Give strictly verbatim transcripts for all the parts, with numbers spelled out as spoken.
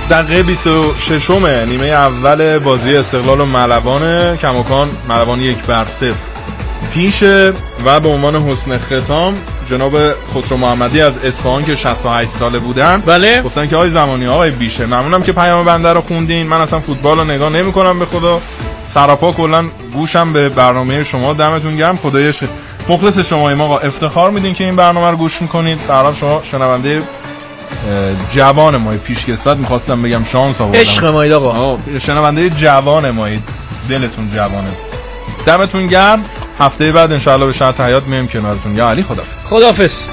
دقیقه بیست و شش نیمه اول بازی استقلال و ملوان، کماکان ملوان یک بر صفر پیشه و به عنوان حسن ختام جناب خسرو محمدی از اصفهان که شصت و هشت ساله بودن بله گفتن که آقای زمانی آقای بیشه ممنونم که پیام بنده رو خوندین، من اصلا فوتبال رو نگاه نمی‌کنم به خدا، سراپا کلا گوشم به برنامه شما، دمتون گرم، خدایش مخلص شماییم آقا، افتخار میدین که این برنامه رو گوش میکنید، برای شما شنونده جوان مایی، پیشکسوت میخواستم بگم شانس آوردم، عشق مایید آقا، شنونده جوان مایید، دلتون جوانه، دمتون گرم. هفته بعد انشاءالله به شرط حیات میایم کنارتون. یا علی خدافظ. خدافظ.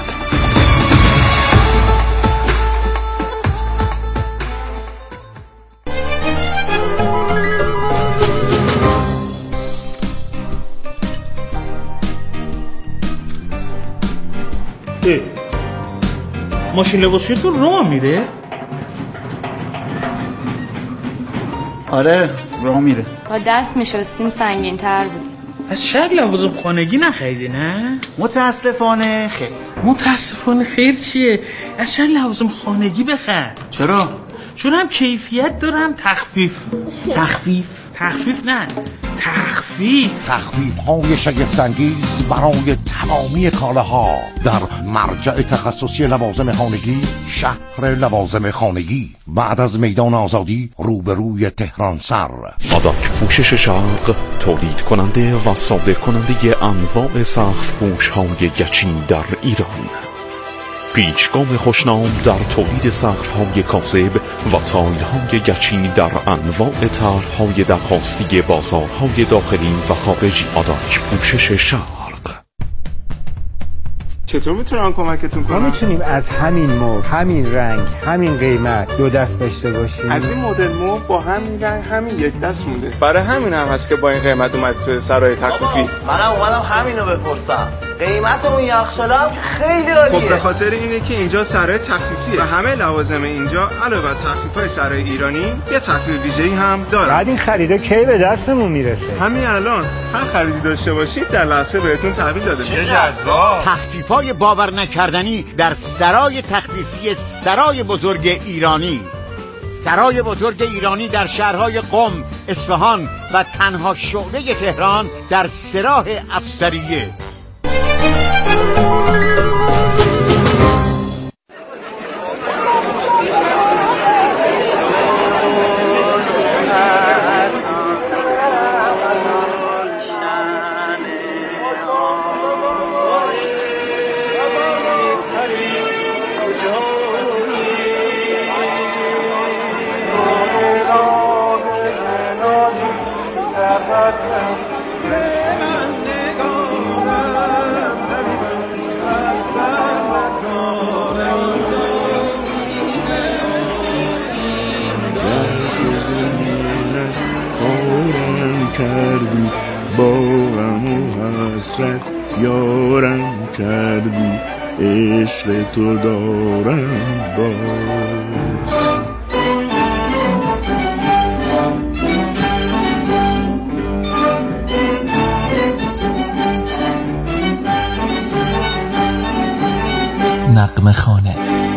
ماشین لباسشویی تو راه میره؟ آره راه میره. با دست میشستیم سنگین تر بود. از شهر لوازم خانگی نخریدی نه؟ متاسفانه خیر. متاسفانه خیر چیه؟ از شهر لوازم خانگی بخر. چرا؟ چون هم کیفیت دارم تخفیف. تخفیف؟ تخفیف نه تخفیف تخفیف های شگفت‌انگیز برای تمامی کالاها در مرجع تخصصی لوازم خانگی، شهر لوازم خانگی، بعد از میدان آزادی روبروی تهران سر. آداک پوشش شرق تولید کننده و صادر کننده انواع سقف پوش های گچین در ایران. پیچگام خوشنام در تولید سقف‌های کاذب و تایل‌های گچین در انواع طرح‌های درخواستی بازارهای داخلی و خارجی. آداک پوشش شرق. چطور میتونم کمکتون کنم؟ ما میتونیم از همین مبل، همین رنگ، همین قیمت دو دست داشته باشیم. از این مدل مبل با همین رنگ همین یک دست مونده. برای همین هم هست که با این قیمت اومد تو سرای تخفیفی. منم اومدم همینو بپرسم. قیمت اون یخچالم خیلی عالیه. خب به خاطر اینه که اینجا سرای تخفیفیه و همه لوازم اینجا علاوه بر تخفیف‌های سرای ایرانی یه تخفیف ویژه‌ای هم داره. بعد این خریدا کی به دستمون میرسه؟ همین الان هر خریدی داشته باشید در لحظه بهتون تحویل داده میشه. جذاب. تخفیف‌های باور نکردنی در سرای تخفیفی سرای بزرگ ایرانی. سرای بزرگ ایرانی در شهرهای قم، اصفهان و تنها شعبه تهران در سراح افسریه. کردی با غم و حسرت یارم کردی، عشق تو دارم باز. نغمه خانه.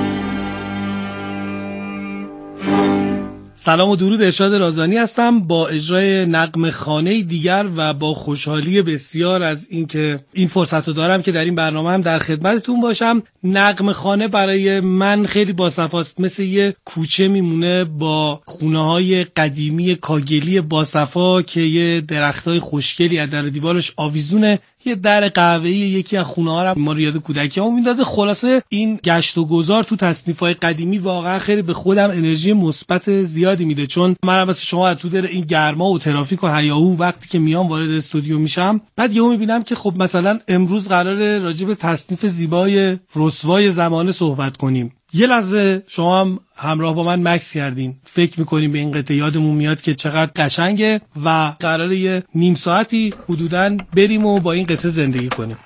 سلام و درود، ارشاد رازانی هستم با اجرای نغمه خانه دیگر و با خوشحالی بسیار از اینکه این فرصت رو دارم که در این برنامه هم در خدمتتون باشم. نغمه خانه برای من خیلی باصفاست، مثل یه کوچه میمونه با خونه های قدیمی کاگلی باصفا که یه درختای خوشگلی از در دیوارش آویزونه، یه در قهوه‌ای یکی از خونه ها رو ما رو یاد کودکیامون میندازه. خلاصه این گشت و گذار تو تصنیف‌های قدیمی واقعا خیلی به خودم انرژی مثبت زیادی میده، چون من مثل شما تو در این گرما و ترافیک و هیاهو وقتی که میام وارد استودیو میشم، بعد یهو میبینم که خب مثلا امروز قراره راجع به تصنیف زیبای رسوای زمانه صحبت کنیم. یه لحظه شما هم همراه با من مکس کردین، فکر میکنیم به این قطعه، یادمون میاد که چقدر قشنگه و قراره یه نیم ساعتی حدوداً بریم و با این قطعه زندگی کنیم.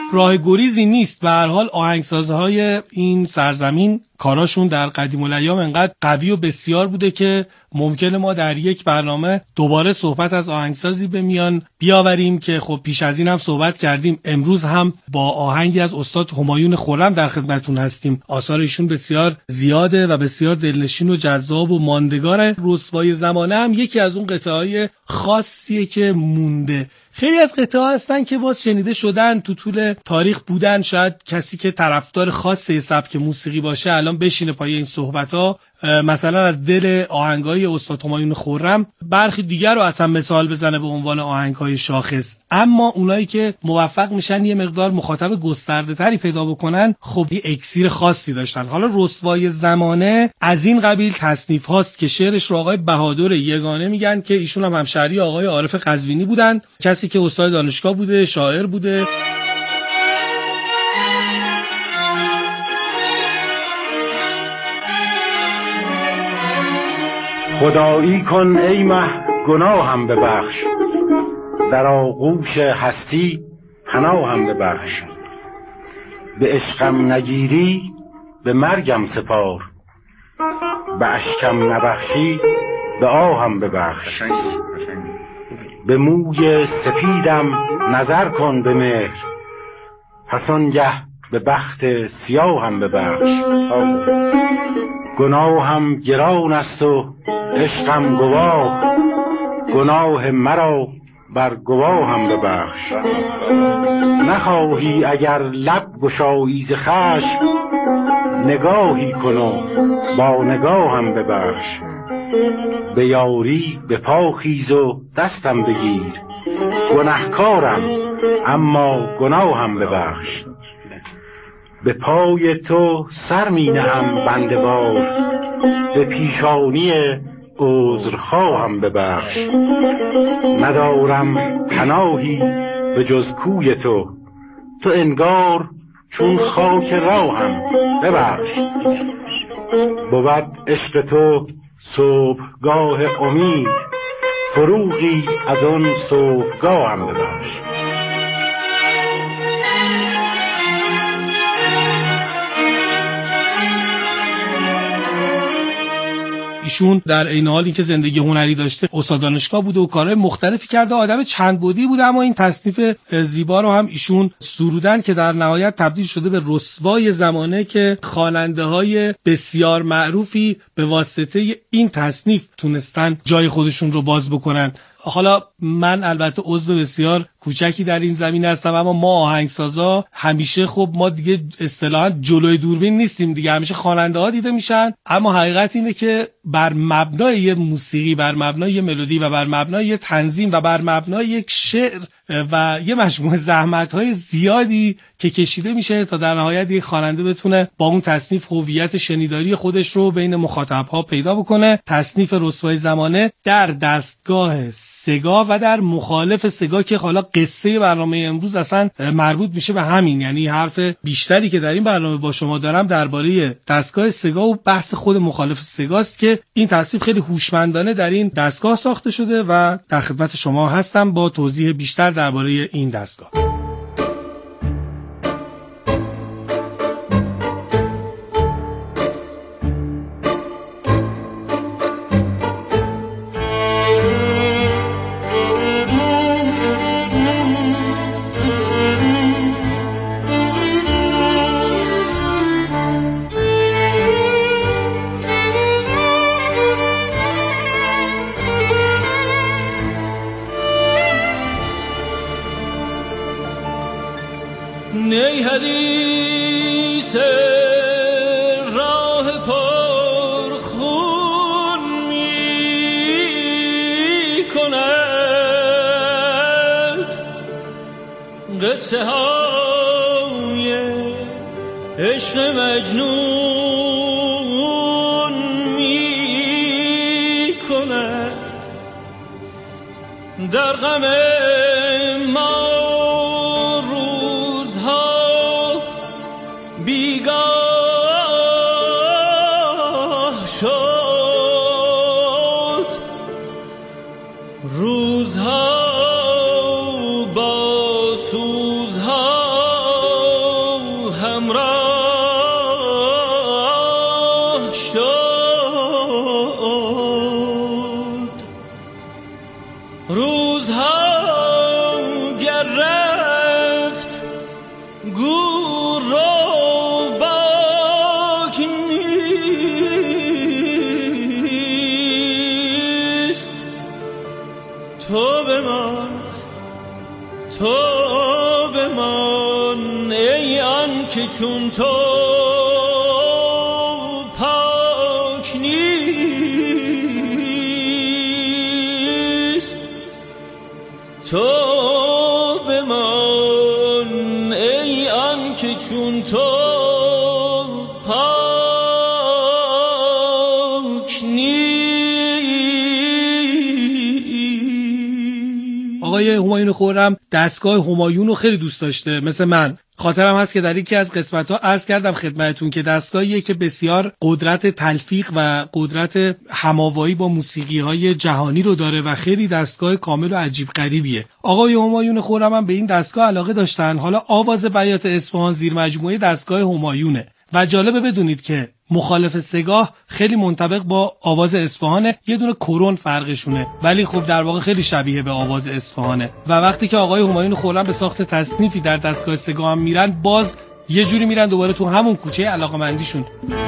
راه گریزی نیست. به هر حال آهنگسازهای این سرزمین کاراشون در قدیم الایام انقدر قوی و بسیار بوده که ممکنه ما در یک برنامه دوباره صحبت از آهنگسازی به میان بیاوریم که خب پیش از این هم صحبت کردیم. امروز هم با آهنگی از استاد همایون خرم در خدمتون هستیم. آثار ایشون بسیار زیاده و بسیار دلنشین و جذاب و ماندگاره. رسوای زمانه هم یکی از اون قطعه‌های خاصیه که مونده. خیلی از قطعه‌ها هستن که باز شنیده شدن، تو طول تاریخ بودن. شاید کسی که طرفدار خاص سبک موسیقی باشه الان بشینه پای این صحبت‌ها، مثلا از دل آهنگای استاد همایون خرم برخی دیگر رو اصلا مثال بزنه به عنوان آهنگ‌های شاخص. اما اونایی که موفق میشن یه مقدار مخاطب گسترده‌تری پیدا بکنن، خب یه اکسیر خاصی داشتن. حالا رسوای زمانه از این قبیل تصنیف هاست که شعرش رو آقای بهادر یگانه میگن که ایشون هم همشهری آقای عارف قزوینی بودن، کسی که استاد دانشگاه بوده، شاعر بوده. خدایی کن ای مه گناهم ببخش، در آغوش هستی پناهم ببخش. به عشقم نگیری به مرگم سپار، به اشکم نبخشی به آهم ببخش. به موی سپیدم نظر کن به مهر، پس آنگه به بخت سیاهم ببخش. گناهم گران است و عشقم گواه، گناه مرا بر گواهم ببخش. نخواهی اگر لب گشایی ز خشم، نگاهی کن و با نگاهم ببخش. به یاری به پا خیز و دستم بگیر، گنهکارم اما گناهم ببخش. به پای تو سر می نهم بنده وار، به پیشانی عذرخواهم ببخش. ندارم پناهی به جز کوی تو، تو انگار چون خاک راهم ببخش. بود عشق تو صبحگاه امید، فروغی از آن صبحگاهم ببخش. ایشون در عین حال اینکه زندگی هنری داشته، استاد دانشگاه بوده و کارهای مختلفی کرده، آدم چند بعدی بوده، اما این تصنیف زیبا رو هم ایشون سرودن که در نهایت تبدیل شده به رسوای زمانه که خواننده‌های بسیار معروفی به واسطه این تصنیف تونستن جای خودشون رو باز بکنن. حالا من البته عضو بسیار کوچکی در این زمین هستم، اما ما آهنگسازا همیشه خب ما دیگه اصطلاحاً جلوی دوربین نیستیم دیگه، همیشه خواننده ها دیده میشن. اما حقیقت اینه که بر مبنای یه موسیقی، بر مبنای یه ملودی و بر مبنای یه تنظیم و بر مبنای یک شعر و یه مجموعه زحمت‌های زیادی که کشیده میشه تا در نهایت یک خواننده بتونه با اون تصنیف هویت شنیداری خودش رو بین مخاطب‌ها پیدا بکنه. تصنیف رسوای زمانه در دستگاه سگا و در مخالف سگا که حالا قصه برنامه امروز اصلا مربوط میشه به همین، یعنی حرف بیشتری که در این برنامه با شما دارم درباره دستگاه سگا و بحث خود مخالف سگاست که این تصنیف خیلی هوشمندانه در این دستگاه ساخته شده و در خدمت شما هستم با توضیح بیشتر درباره این دستگاه. نی حدیث راه پر خون می کند، قصه های عشق مجنون می کند. در غم ما بیگاه شد، روزها با سوزها تو بمان ای آن که چون تو پاک نیست. تو بمان ای آن که چون تو پاک نیست. آقای همایون خرم دستگاه همایون رو خیلی دوست داشته، مثل من. خاطرم هست که در یکی از قسمت‌ها عرض کردم خدمتتون که دستگاهیه که بسیار قدرت تلفیق و قدرت هماوایی با موسیقی‌های جهانی رو داره و خیلی دستگاه کامل و عجیب غریبیه. آقای همایون خرم هم به این دستگاه علاقه داشتن. حالا آواز بیات اصفهان زیر مجموعه دستگاه همایونه و جالبه بدونید که مخالف سگاه خیلی منطبق با آواز اصفهانه، یه دونه کرون فرقشونه، ولی خب در واقع خیلی شبیه به آواز اصفهانه. و وقتی که آقای همایون خرم به ساخت تصنیفی در دستگاه سگاه هم میرن، باز یه جوری میرن دوباره تو همون کوچه علاقه‌مندیشون.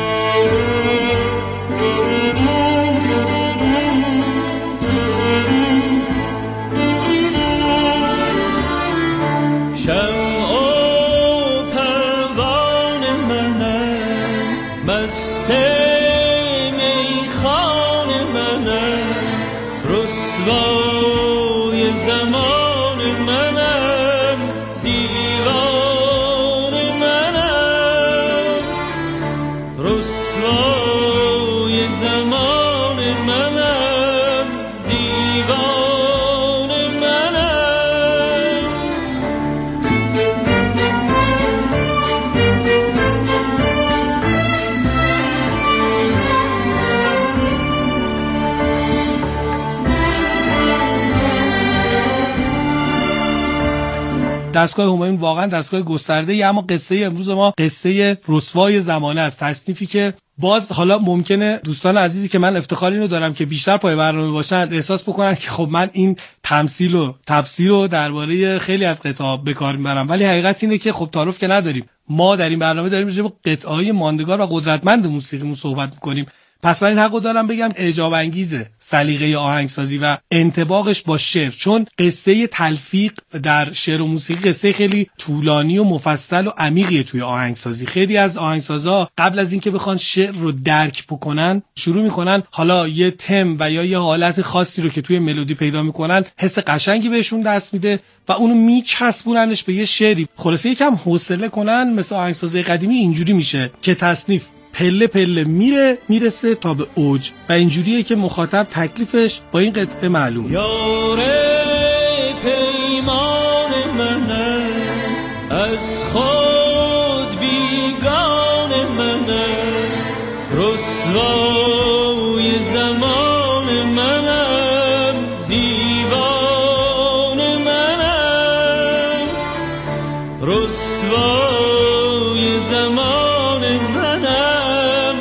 دستگاه همایون واقعا دستگاه گسترده‌ای، اما قصه امروز ما قصه رسوای زمانه است. تصنیفی که باز حالا ممکنه دوستان عزیزی که من افتخار اینو دارم که بیشتر پای برنامه باشن احساس بکنن که خب من این تمثیل و تفسیر رو درباره خیلی از قطعه به کار میبرم، ولی حقیقت اینه که خب تعارف که نداریم. ما در این برنامه داریم راجع به قطعه‌های ماندگار و قدرتمند موسیقیمون صحبت می‌کنیم. پس من این حقو دارم بگم اعجاب انگیزه سلیقه آهنگسازی و انطباقش با شعر، چون قصه تلفیق در شعر و موسیقی قصه خیلی طولانی و مفصل و عمیقیه توی آهنگسازی. خیلی از آهنگسازا قبل از اینکه بخوان شعر رو درک بکنن شروع میکنن حالا یه تم و یا یه حالت خاصی رو که توی ملودی پیدا میکنن حس قشنگی بهشون دست میده و اونو میچسبوننش به یه شعری. خلاصه یکم حوصله کنن، مثل آهنگسازی قدیمی اینجوری میشه که تصنیف پله پله میره میرسه تا به اوج و اینجوریه که مخاطب تکلیفش با این قطعه معلومه. یاره پیمان منه از خود بیگان منه رسوای زمان منم دیوان منم رسوای زمان منم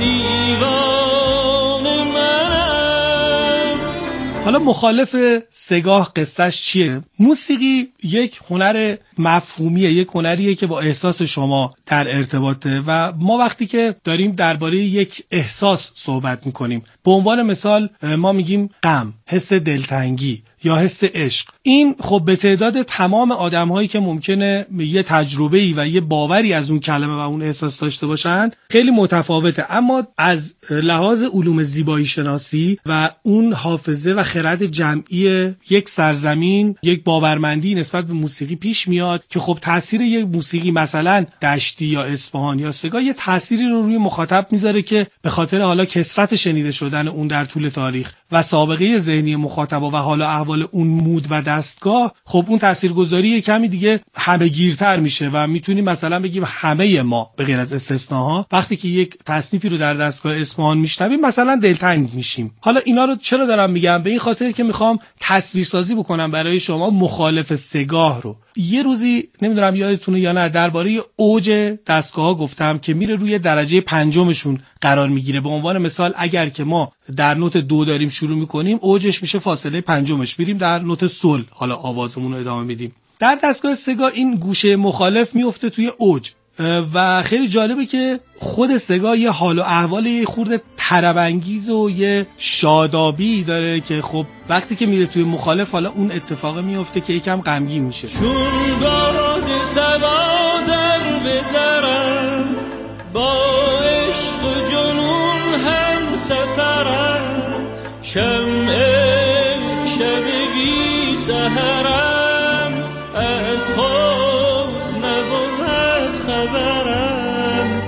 دیوان منم. حالا مخالف سگاه قصهش چیه؟ موسیقی یک هنر مفهومیه، یک هنریه که با احساس شما در ارتباطه و ما وقتی که داریم درباره یک احساس صحبت میکنیم، به عنوان مثال ما میگیم غم، حس دلتنگی یا حس عشق، این خب به تعداد تمام آدم‌هایی که ممکنه یه تجربه‌ای و یه باوری از اون کلمه و اون احساس داشته باشن خیلی متفاوته، اما از لحاظ علوم زیبایی شناسی و اون حافظه و خرد جمعی یک سرزمین یک باورمندی نسبت به موسیقی پیش میاد که خب تأثیر یک موسیقی مثلا دشتی یا اصفهان یا سگاه یه تأثیری رو روی مخاطب میذاره که به خاطر حالا کثرت شنیده شدن اون در طول تاریخ و سابقه ذهنی مخاطب و حال و احوال اون مود و دستگاه، خب اون تاثیرگذاری کمی دیگه همه گیرتر میشه و میتونیم مثلا بگیم همه ما به غیر از استثناها وقتی که یک تصنیفی رو در دستگاه اصفهان میشنویم مثلا دلتنگ میشیم. حالا اینا رو چرا دارم میگم؟ به این خاطر که میخوام تصویرسازی بکنم برای شما مخالف سگاه رو. یه روزی نمیدونم یادتونه یا نه درباره اوج دستگاه‌ها گفتم که میره روی درجه پنجمشون قرار میگیره. به عنوان مثال اگر که ما در نوت دو داریم شروع میکنیم اوجش میشه فاصله پنجمش، میریم در نوت سل حالا آوازمون رو ادامه میدیم. در دستگاه سگاه این گوشه مخالف میفته توی اوج و خیلی جالبه که خود سگاه یه حال و احوال یه خورده طرب انگیز و یه شادابی داره که خب وقتی که میره توی مخالف حالا اون اتفاق میفته که یکم غمگین میشه. چون باد سوا در بدرم با عشق و جنون هم سفرم شمع شب بی سحرم از خود نبود خبرم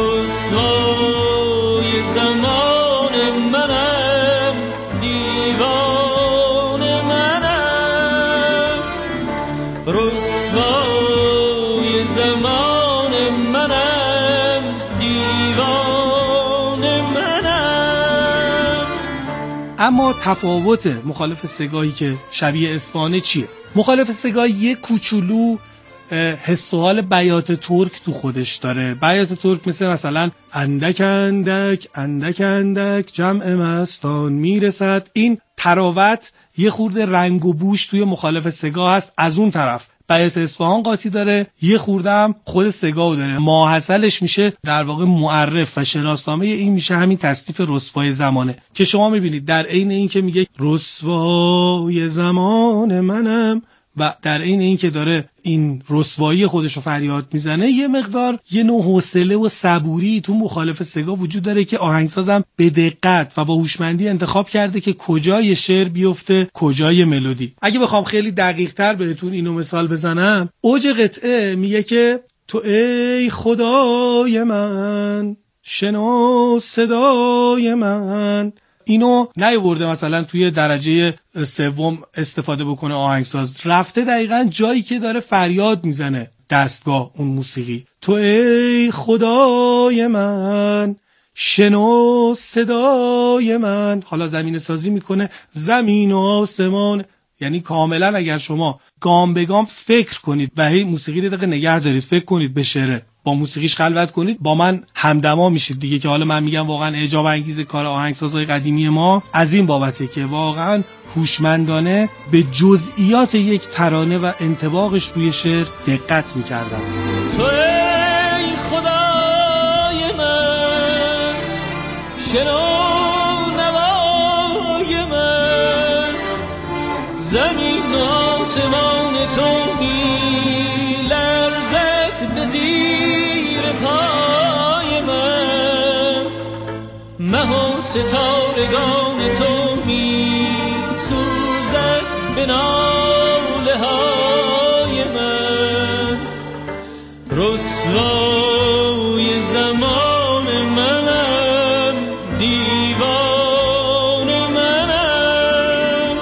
رسوای زمان منم دیوان منم رسوای زمان منم دیوان منم. اما تفاوت مخالف سگاهی که شبیه اصفهانه چیه؟ مخالف سگاه یه کوچولو حس و حال بیات ترک تو خودش داره. بیات ترک مثل مثلا اندک اندک اندک اندک جمع مستان میرسد. این تراوت یه خورده رنگ و بوش توی مخالف سگاه هست. از اون طرف بیات اصفهان قاطی داره، یه خورده هم خود سگاه داره. ماحصلش میشه در واقع معرف و شناسنامه این میشه همین تصنیف رسوای زمانه که شما میبینید در عین این که میگه رسوای زمان منم و در عین این که داره این رسوایی خودش رو فریاد میزنه یه مقدار یه نوع حوصله و صبوری تو مخالف سگاه وجود داره که آهنگسازم به دقت و با هوشمندی انتخاب کرده که کجای شعر بیفته کجای ملودی. اگه بخوام خیلی دقیق تر بهتون اینو مثال بزنم، اوج قطعه میگه که تو ای خدای من شنو صدای من. اینو نیورده مثلا توی درجه سوم استفاده بکنه آهنگساز، رفته دقیقاً جایی که داره فریاد میزنه دستگاه اون موسیقی. تو ای خدای من شنو صدای من. حالا زمین سازی میکنه زمین و آسمان، یعنی کاملا اگر شما گام به گام فکر کنید و هی موسیقی رو دقیقه نگه دارید، فکر کنید به شعر، با موسیقیش خلوت کنید، با من همدما میشید دیگه. که حالا من میگم واقعا اعجاب انگیز کار آهنگسازهای قدیمی ما از این بابته که واقعا هوشمندانه به جزئیات یک ترانه و انطباقش روی شعر دقت میکردن. تو ای خدای من شنو نوای من زمین آسمان تو می لرزد به زیر پای من مه و ستارگان تو می سوزد به ناله های من رسوای زمان منم دیوان منم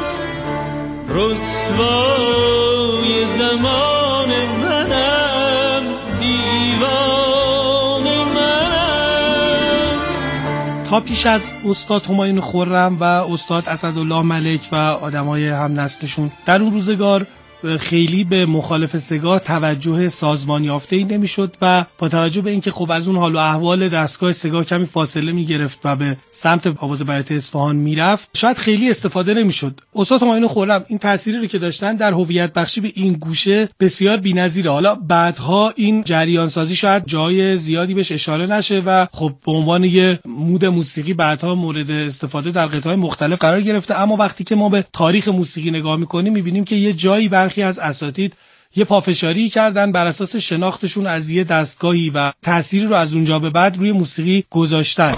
رسوای زمان منم دیوان منم. تا پیش از استاد همایون خرم و استاد اسدالله ملک و آدمای هم نسلشون در اون روزگار خیلی به مخالف سگاه توجه سازمان یافته‌ای نمیشد و با توجه به اینکه خب از اون حال و احوال دستگاه سگاه کمی فاصله میگرفت و به سمت آواز بیات اصفهان میرفت، شاید خیلی استفاده نمیشد. استاد همایون خرم این تأثیری رو که داشتن در هویت بخشی به این گوشه بسیار بی‌نظیره. حالا بعدها این جریان سازی شاید جای زیادی بهش اشاره نشه و خب به عنوان یه مود موسیقی بعدها مورد استفاده در قطعه‌های مختلف قرار گرفته. اما وقتی که ما به تاریخ موسیقی نگاه می‌کنیم می‌بینیم که یه جایی برخی از اساتید یه پافشاری کردن بر اساس شناختشون از یه دستگاهی و تأثیری رو از اونجا به بعد روی موسیقی گذاشتن.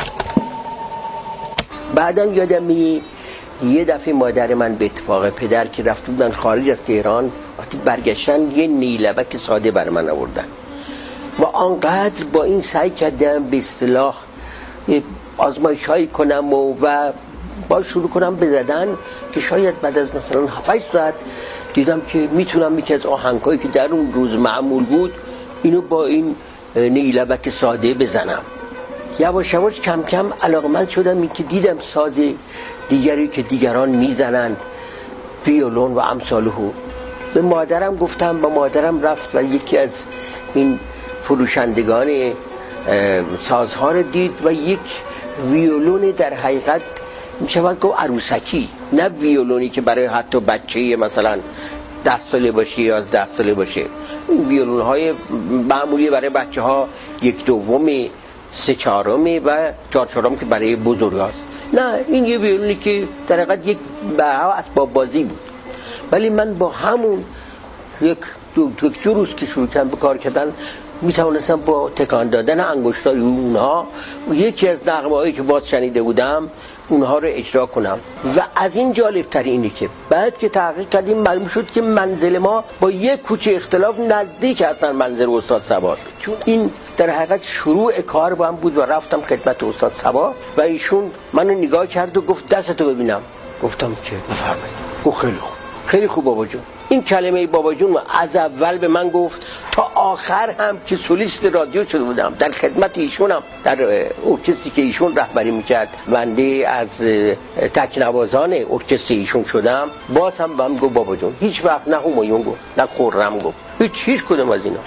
بعدم یادم می یه دفعه مادر من به اتفاق پدر که رفته بودن خارج از تهران، وقتی برگشتن یه نیلبک ساده بر من آوردن و آنقدر با این سعی کردم به اصطلاح آزمایش‌هایی کنم و, و با شروع کنم بزدن که شاید بعد از مثلا هفت ساعت دیدم که میتونم یکی از آهنگایی که در اون روز معمول بود اینو با این نیلبک ساده بزنم. یواش یواش کم کم علاقمند شدم این که دیدم ساز دیگری که دیگران میزنند، ویولون و امثاله. به مادرم گفتم، با مادرم رفت و یکی از این فروشندگان سازها رو دید و یک ویولون در حقیقت میشود گفت عروسکی، نه ویولونی که برای حتی بچه مثلا ده ساله باشه یا از ده ساله باشه. این ویولون های معمولی برای بچه ها یک دوم سه چهارمی و چهار چهارم که برای بزرگاست. نه، این یه ویولونی که در حقیقت یک برای اسباب بازی بود، ولی من با همون یک دو, دو, دو روز که شروع کردم به کار کردن می توانستم با تکان دادن انگشتای اونها یکی از نغمه‌هایی که باز شنیده بودم اونها رو اجرا کنم. و از این جالب تر اینه که بعد که تحقیق کردیم معلوم شد که منزل ما با یک کوچه اختلاف نزدیک هستن منزل استاد صبا، چون این در حقیقت شروع کار با هم بود و رفتم خدمت استاد صبا و ایشون منو نگاه کرد و گفت دستتو ببینم. گفتم که بفرمایید. گفت خیلی خوب، خیلی خوب بابا جون. این کلمه بابا جون از اول به من گفت تا آخر هم که سولیست رادیو شده بودم، در خدمت ایشونم، در ارکستری که ایشون رهبری میکرد، بنده از تکنوازان ارکستر ایشون شدم، باز هم به من گفت بابا جون. هیچ وقت نه همایون گفت نه خرم گفت، هیچ هیچ کدوم از اینا.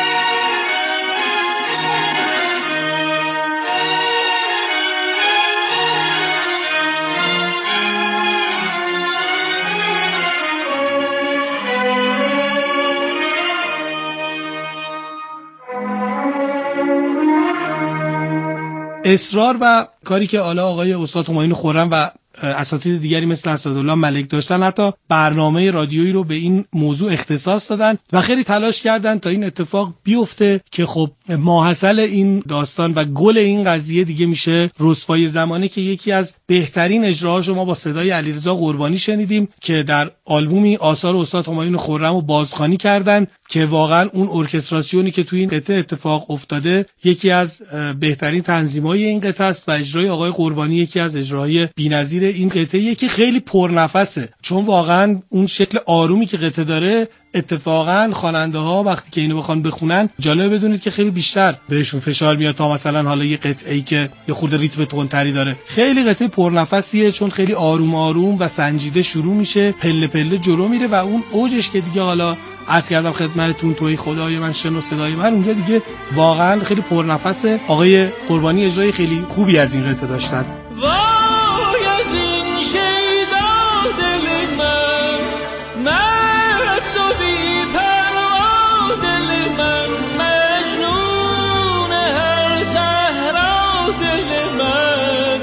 اصرار و کاری که حالا آقای استاد همایون خرم و اساتید دیگری مثل اسدالله ملک داشتن، حتی برنامه رادیویی رو به این موضوع اختصاص دادن و خیلی تلاش کردن تا این اتفاق بیفته که خب ماحصل این داستان و گل این قضیه دیگه میشه رسوای زمانه که یکی از بهترین اجراهاش ما با صدای علیرضا قربانی شنیدیم که در آلبومی آثار استاد همایون خرم رو بازخوانی کردن که واقعا اون ارکستراسیونی که توی این قطعه اتفاق افتاده یکی از بهترین تنظیم‌های این قطعه است و اجرای آقای قربانی یکی از اجراهای بی‌نظیر این قطعه که خیلی پرنفسه، چون واقعا اون شکل آرومی که قطعه داره اتفاقا خواننده ها وقتی که اینو بخوان بخونن جالب بدونید که خیلی بیشتر بهشون فشار میاد تا مثلا حالا یه قطعه‌ای که یه خورده ریتم تندتری داره. خیلی قطعه پرنفسیه چون خیلی آروم آروم و سنجیده شروع میشه، پله پله جلو میره و اون اوجش که دیگه حالا عرض کردم خدمتتون توی خدای من شنو صدای من، اونجا دیگه واقعا خیلی پرنفسه. آقای قربانی اجرای خیلی خوبی از این قطعه داشتن. وای از این شیدا دل من، مست و بی پروا دل من، مجنون هر صحرا دل من،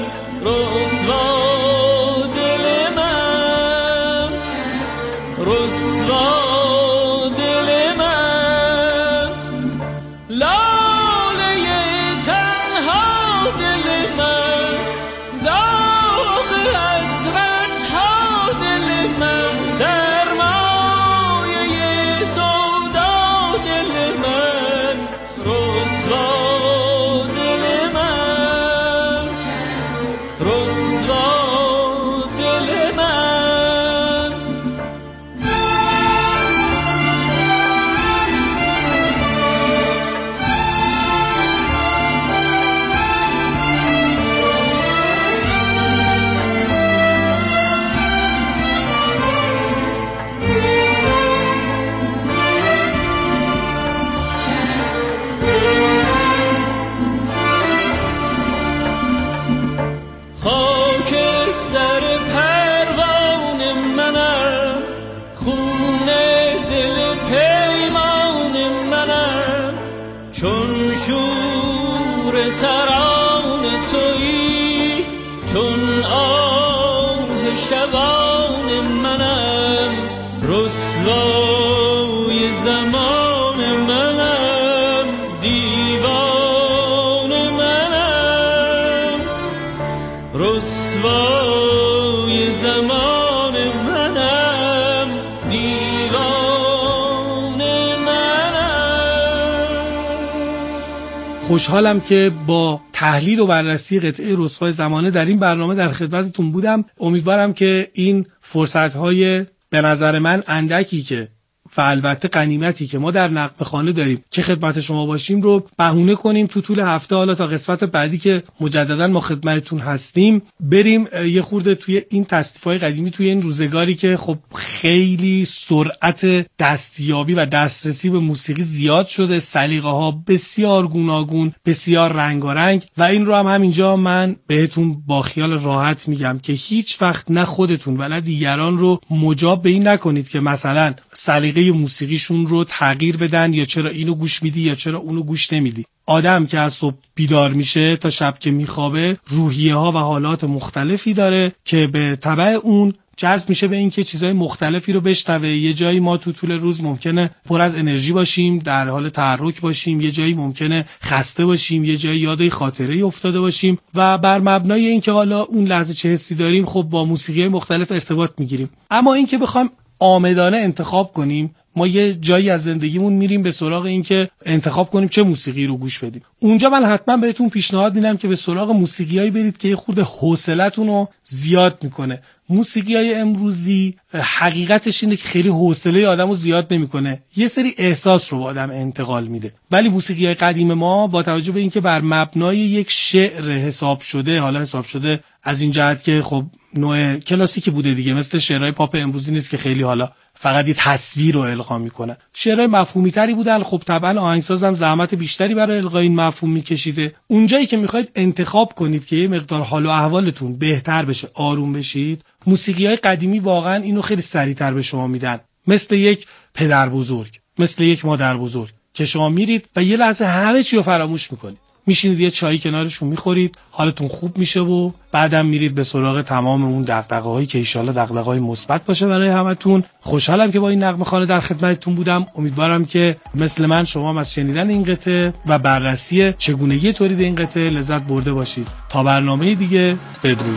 رسوا دل من، رسوا دل من، لاله تنها دل من، داغ حسرت ها دل من، سرمایه سودا دل من، رسوا دل من، رسوا دل من. خاکستر پروانه منم، خون دل پیمان منم، چون شور ترانه تویی، چون آه شبان منم، رسوای زمان منم، دیوان منم، رسوای زمان منم، دیوان منم. خوشحالم که با تحلیل و بررسی قطعه رسوای زمانه در این برنامه در خدمتتون بودم. امیدوارم که این فرصت‌های به نظر من اندکی که و البته غنیمتی که ما در نغمه خانه داریم که خدمت شما باشیم رو بهونه کنیم تو طول هفته، حالا تا قسمت بعدی که مجددا ما خدمتتون هستیم بریم یه خورده توی این تصنیف‌های قدیمی، توی این روزگاری که خب خیلی سرعت دستیابی و دسترسی به موسیقی زیاد شده، سلیقه‌ها بسیار گوناگون، بسیار رنگارنگ و این رو هم همینجا من بهتون با خیال راحت میگم که هیچ وقت نه خودتون و نه دیگران رو مجاب به این نکنید که مثلا سلیقه موسیقیشون رو تغییر بدن یا چرا اینو گوش میدی یا چرا اونو گوش نمیدی. آدم که از صبح بیدار میشه تا شب که میخوابه روحیه ها و حالات مختلفی داره که به تبع اون جذب میشه به این که چیزهای مختلفی رو بشنوه. یه جایی ما تو طول روز ممکنه پر از انرژی باشیم، در حال تحرک باشیم، یه جایی ممکنه خسته باشیم، یه جایی یاد خاطره‌ای افتاده باشیم و بر مبنای اینکه حالا اون لحظه چه حسی داریم خب با موسیقی‌های مختلف ارتباط میگیریم. اما اینکه بخوایم عامدانه انتخاب کنیم، ما یه جایی از زندگیمون میریم به سراغ این که انتخاب کنیم چه موسیقی رو گوش بدیم. اونجا من حتما بهتون پیشنهاد میدم که به سراغ موسیقیایی برید که یه خورده حوصله‌تون رو زیاد میکنه. موسیقیای امروزی حقیقتش اینه که خیلی حوصله آدمو زیاد نمیکنه، یه سری احساس رو به آدم انتقال میده. ولی موسیقیای قدیم ما با توجه به اینکه بر مبنای یک شعر حساب شده، حالا حساب شده از این جهت که خب نوع کلاسیکی بوده دیگه، مثل شعرهای پاپ امروزی نیست که خیلی حالا فقط یه تصویر رو القا میکنه. شعرهای مفهومی تری بودن، خب طبعا آهنگساز هم زحمت بیشتری برای القای این مفهوم میکشیده. اونجایی که میخواید انتخاب کنید که یه مقدار حال و احوالتون بهتر بشه، آروم بشید، موسیقیای قدیمی واقعا اینو خیلی سریعتر به شما میدن. مثل یک پدر بزرگ، مثل یک مادر بزرگ که شما میرید و یه لحظه همه چی رو فراموش میکنید، میشینید یه چایی کنارشون میخورید، حالتون خوب میشه و بعدم میرید به سراغ تمام اون دغدغه‌هایی که ان شاءالله دغدغه‌های مثبت باشه برای همتون. خوشحالم که با این نغمه خانه در خدمتتون بودم. امیدوارم که مثل من شما هم از شنیدن این قطعه و بررسی چگونگی تولید این قطعه لذت برده باشید. تا برنامه دیگه، بدرود.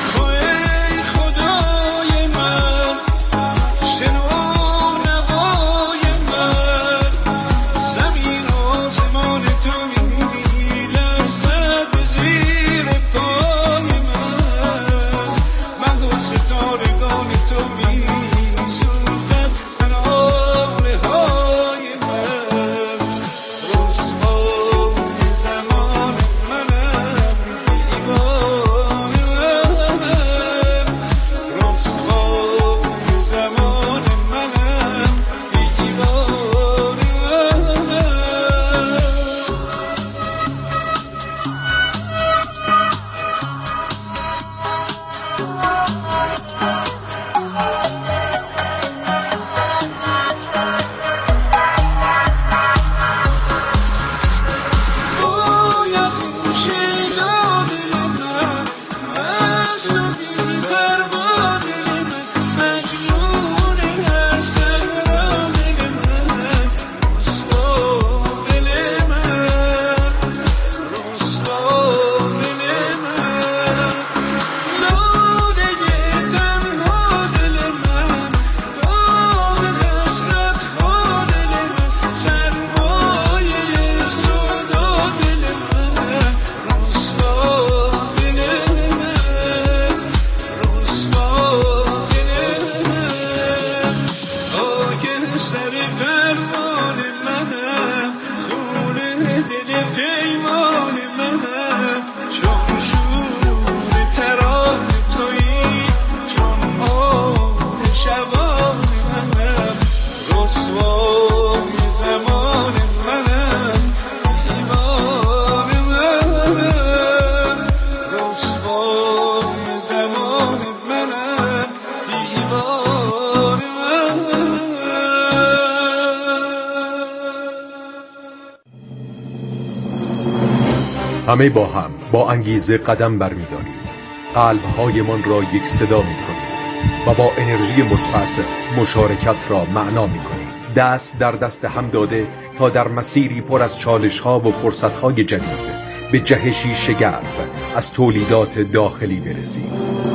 همه با هم با انگیزه قدم برمی‌داریم، قلب‌هایمان را یک صدا می‌کنیم و با انرژی مثبت مشارکت را معنا می‌کنیم. دست در دست هم داده تا در مسیری پر از چالش‌ها و فرصت‌های جدید به جهشی شگرف از تولیدات داخلی برسیم.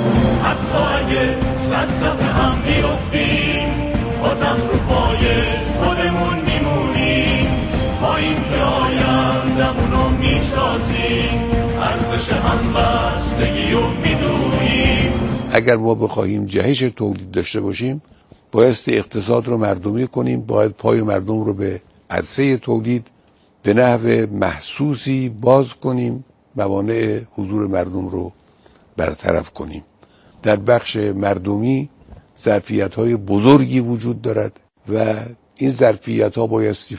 حتی اگه صد دفعه هم بیفتیم، بازم رو پای خودمون میمونیم. ما این که آیندمونو میسازیم، ارزش همبستگی رو میدونیم. اگر ما بخواهیم جهش تولید داشته باشیم، بایستی اقتصاد رو مردمی کنیم، باید پای مردم رو به عرصه تولید به نحو محسوسی باز کنیم، موانع حضور مردم رو برطرف کنیم. در بخش مردمی ظرفیت‌های بزرگی وجود دارد و این ظرفیت‌ها بایستی